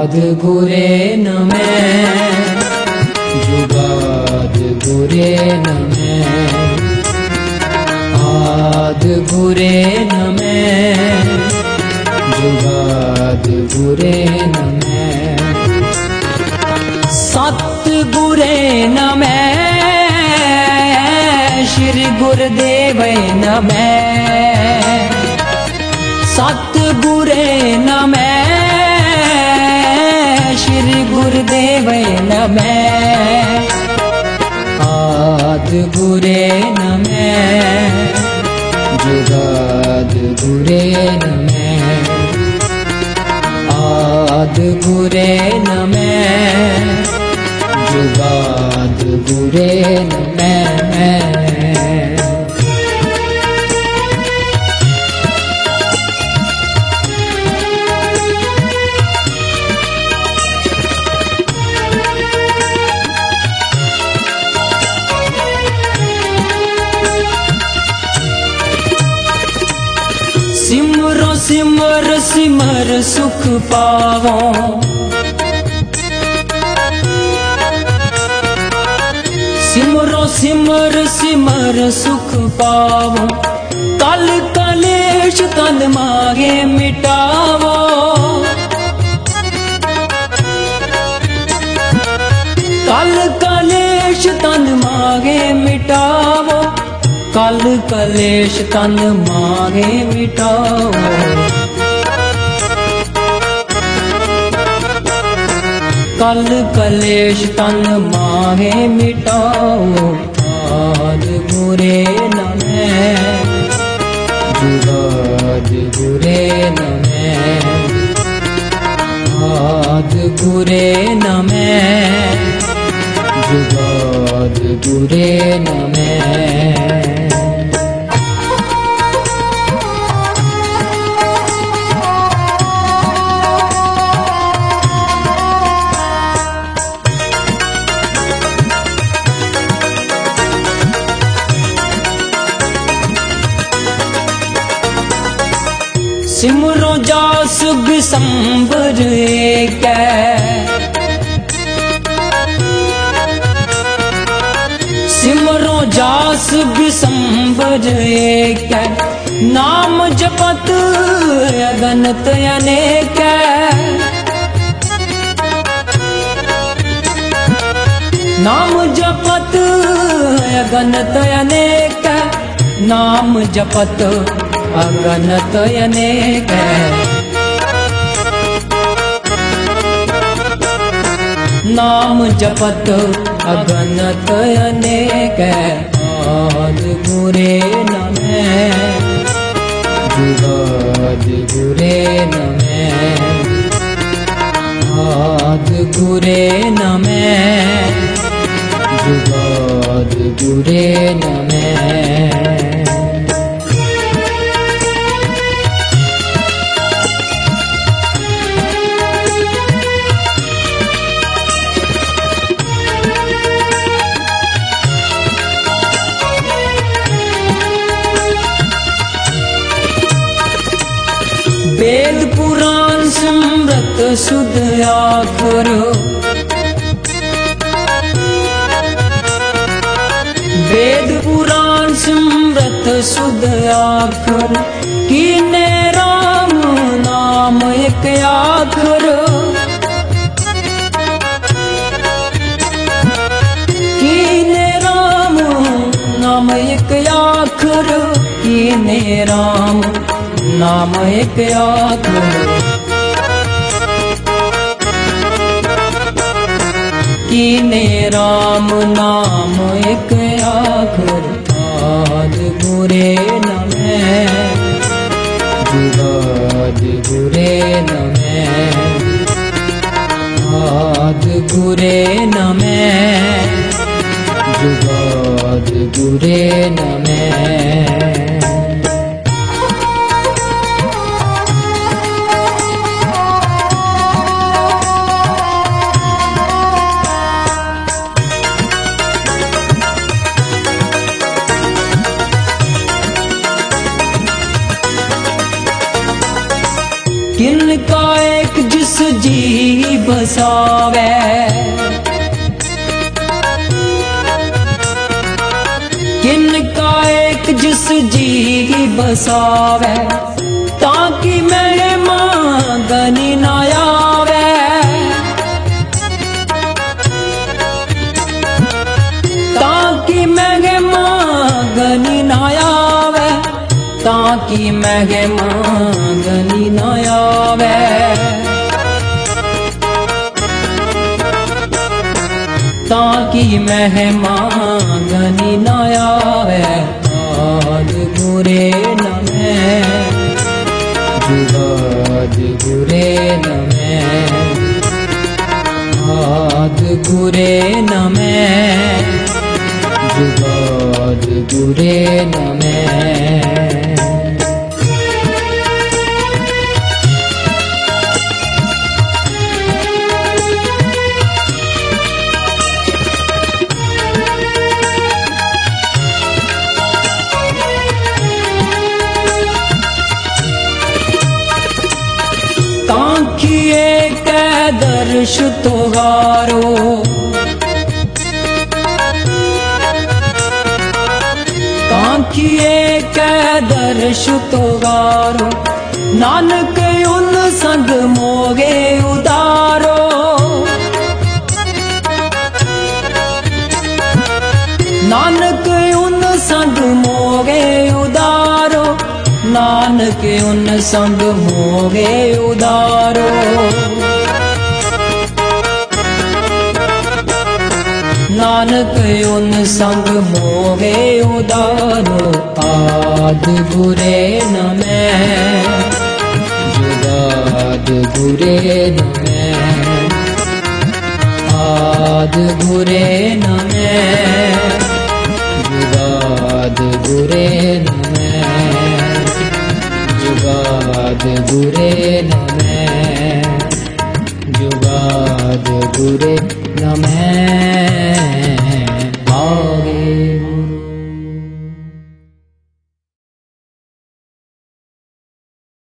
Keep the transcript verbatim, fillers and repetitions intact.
आद गुरे नमः जुगाद गुरे नमः आद गुरे नमः जुगाद गुरे नमः सत गुरे नमः श्री गुरुदेव नमः सत गुरे नमः श्री गुरुदेव नमः आद गुरे नमः जुगाद गुरे नमः आद गुरे नमः जुगाद गुरे नमः सिमरो सिमर सिमर सुख पावो सिमरो सिमर सिमर सुख पावो कल कलेश तन मागे मिटावो कल कलेश तन मागे मिटावो कल कलेश तन मागे मिटाओ कल कलेश तन मागे मिटाओ आद गुरे नमः जुगाद गुरे नमः आद गुरे नमः जुगाद गुरे नमः सिमरो जास बिसंबर कै सिमरो जास बिसंबर कै नाम जपत अगनत अनेक नाम जपत अगनत अनेक नाम जपत अगनत अनेक नाम जपत अगनत अनेक आद गुरे नमः जुगाद गुरे नमः आद गुरे नमः जुगाद गुरे नमः वेद पुराण समृत सुध आखर वेद पुराण समृत सुध आखर कीने राम नाम एक आखर कीने राम नाम एक आखर कीने राम नाम एक आखर कीने राम नाम एक आखर आद गुरे नमः जुगाद गुरे नमः आद गुरे नमः जुगाद गुरे नमः किनका एक जिस जीव बसावे। किनका एक जिस जी बसावे, ताकि महिमा गनी ना आवे। ताकि महिमा गनी ना आवे, ताकि महिमा गनी ना आवे। ताकि महिमा गनी ना आवे। आद गुरे नमे, जुगाद गुरे नमे, आद गुरे नमे, जुगाद गुरे नमे। ताकिए के दर्श तोहारो, ताकिए के दर्श तोहारो, नानक उन संग मोगे उदारो। नानक उन संग मोगे उदारो, नानक उन संग मोगे उदारो। नानक उन संग मोगे उदारो। आद गुरे नमे, जुगाद गुरे नमे, आद गुरे नमे, जुगाद गुरे नमे, जुगाद गुरे नमे, जुगाद गुरे नमे।